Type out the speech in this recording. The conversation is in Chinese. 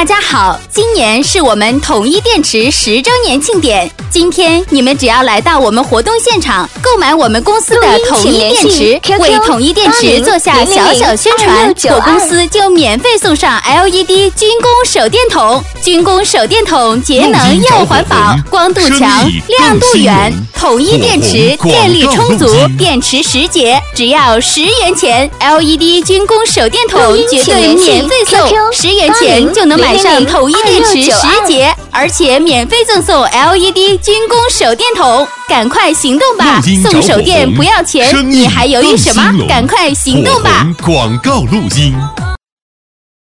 大家好，今年是我们统一电池10周年庆典。今天你们只要来到我们活动现场，购买我们公司的统一电池，为统一电池做下小小宣传，我公司就免费送上 LED 军工手电筒。军工手电筒节能又环保，光度强，亮度远。统一电池电力充足，电池10节，只要10元钱。LED 军工手电筒绝对免费送，10元钱就能买上统一电池10节，而且免费赠送 LED 军工手电筒。赶快行动吧！送手电不要钱，你还犹豫什么？赶快行动吧！ 广告录音。